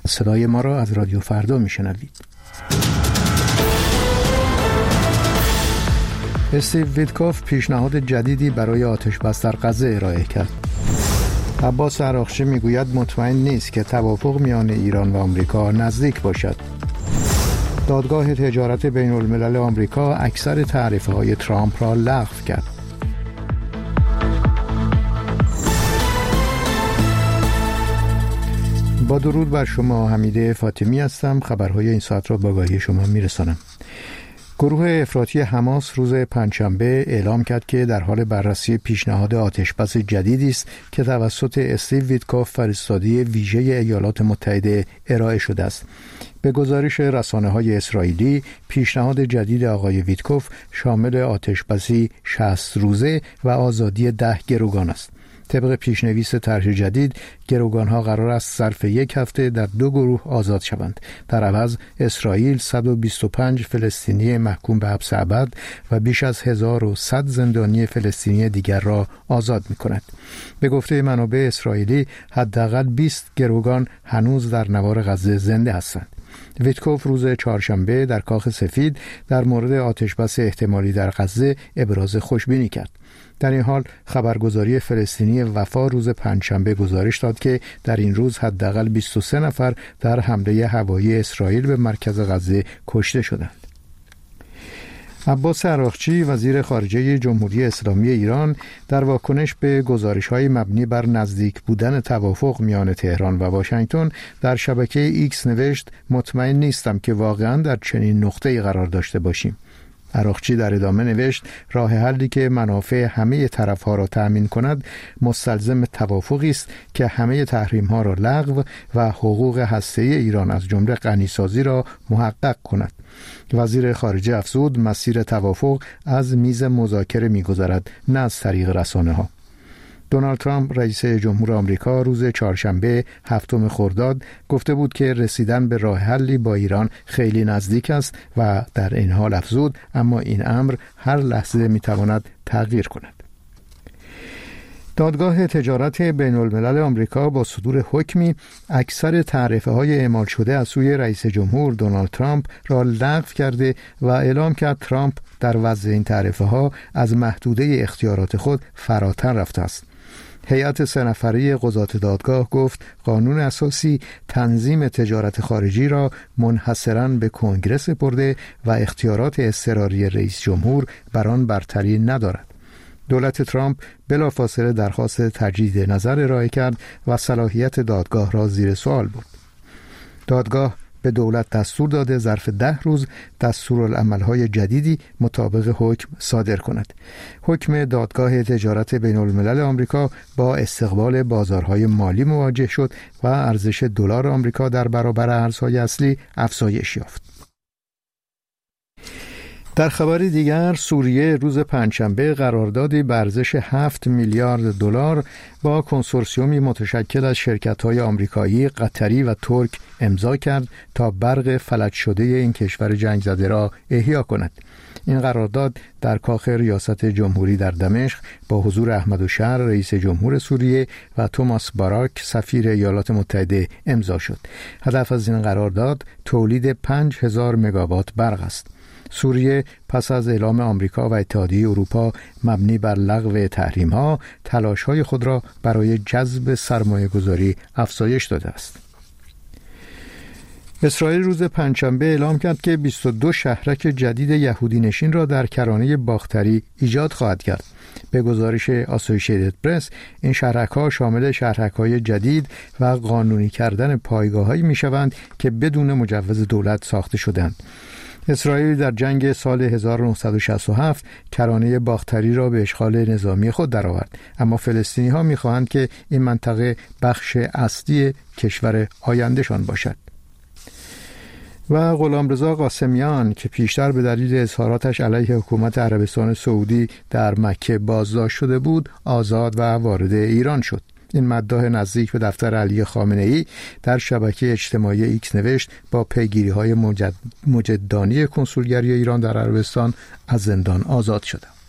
صدای ما را از رادیو فردا میشنوید. استیو ویتکوف پیشنهاد جدیدی برای آتش‌بس در غزه ارائه کرد. عباس عراقچی میگوید مطمئن نیست که توافق میان ایران و آمریکا نزدیک باشد. دادگاه تجارت بین الملل آمریکا اکثر تعرفه‌های ترامپ را لغو کرد. با درود بر شما، حمیده فاطمی هستم. خبرهای این ساعت را به آگاهی شما میرسانم. گروه افراطی حماس روز پنجشنبه اعلام کرد که در حال بررسی پیشنهاد آتش‌بس جدیدی است که توسط استیو ویتکوف فرستاده ویژه ایالات متحده ارائه شده است. به گزارش رسانه‌های اسرائیلی، پیشنهاد جدید آقای ویتکوف شامل آتش‌بسی 60 روزه و آزادی 10 گروگان است. طبق پیشنویس طرح جدید، گروگان‌ها قرار است ظرف یک هفته در 2 گروه آزاد شوند. در عوض اسرائیل 125 فلسطینی محکوم به حبس ابد و بیش از 1100 زندانی فلسطینی دیگر را آزاد می‌کند. به گفته منابع اسرائیلی، حداقل 20 گروگان هنوز در نوار غزه زنده هستند. ویتکوف روز چهارشنبه در کاخ سفید در مورد آتش‌بس احتمالی در غزه ابراز خوشبینی کرد. در این حال خبرگزاری فلسطینی وفا روز پنجشنبه گزارش داد که در این روز حداقل 23 نفر در حمله هوایی اسرائیل به مرکز غزه کشته شدند. عباس عراقچی وزیر خارجه جمهوری اسلامی ایران در واکنش به گزارش‌های مبنی بر نزدیک بودن توافق میان تهران و واشنگتن در شبکه ایکس نوشت: مطمئن نیستم که واقعاً در چنین نقطه‌ای قرار داشته باشیم. عراقچی در ادامه نوشت: راه حلی که منافع همه طرف‌ها را تأمین کند مستلزم توافقی است که همه تحریم‌ها را لغو و حقوق هسته‌ای ایران از جمله غنیسازی را محقق کند. وزیر خارجه افزود: مسیر توافق از میز مذاکره می‌گذرد، نه از طریق رسانه‌ها. دونالد ترامپ رئیس جمهور آمریکا روز چهارشنبه 7 خرداد گفته بود که رسیدن به راه حلی با ایران خیلی نزدیک است و در این حال افزود: اما این امر هر لحظه میتواند تغییر کند. دادگاه تجارت بین الملل آمریکا با صدور حکمی اکثر تعرفه‌های اعمال شده از سوی رئیس جمهور دونالد ترامپ را لغو کرده و اعلام کرد ترامپ در وضع این تعرفه‌ها از محدوده اختیارات خود فراتر رفته است. هیئت 3 نفره قضات دادگاه گفت قانون اساسی تنظیم تجارت خارجی را منحصراً به کنگره سپرده و اختیارات اضطراری رئیس جمهور بر آن برتری ندارد. دولت ترامپ بلافاصله درخواست تجدید نظر ارائه کرد و صلاحیت دادگاه را زیر سوال برد. دادگاه به دولت دستور داده ظرف 10 روز دستورالعمل‌های جدیدی مطابق حکم صادر کند. حکم دادگاه تجارت بین الملل آمریکا با استقبال بازارهای مالی مواجه شد و ارزش دلار آمریکا در برابر ارزهای اصلی افزایش یافت. در خبر دیگر، سوریه روز پنجشنبه قراردادی به ارزش 7 میلیارد دلار با کنسورسیومی متشکل از شرکت‌های آمریکایی، قطری و ترک امضا کرد تا برق فلج شده این کشور جنگ زده را احیا کند. این قرارداد در کاخ ریاست جمهوری در دمشق با حضور احمدالشهر رئیس جمهور سوریه و توماس باراک سفیر ایالات متحده امضا شد. هدف از این قرارداد تولید 5000 مگاوات برق است. سوریه پس از اعلام آمریکا و اتحادیه اروپا مبنی بر لغو تحریم‌ها تلاش‌های خود را برای جذب سرمایه‌گذاری افزایش داده است. اسرائیل روز پنجشنبه اعلام کرد که 22 شهرک جدید یهودی نشین را در کرانه باختری ایجاد خواهد کرد. به گزارش آسوشییتد پرس، این شهرک‌ها شامل شهرک‌های جدید و قانونی کردن پایگاه‌هایی می‌شوند که بدون مجوز دولت ساخته شدند. اسرائیل در جنگ سال 1967 کرانه باختری را به اشغال نظامی خود درآورد، اما فلسطینی‌ها می‌خواهند که این منطقه بخش اصلی کشور آیندهشان باشد. و غلامرضا قاسمیان که پیشتر به دلیل اظهاراتش علیه حکومت عربستان سعودی در مکه بازداشت شده بود، آزاد و وارد ایران شد. این مداح نزدیک به دفتر علی خامنه‌ای در شبکه اجتماعی ایکس نوشت: با پیگیری‌های مجددانه کنسولگری ایران در عربستان از زندان آزاد شدم.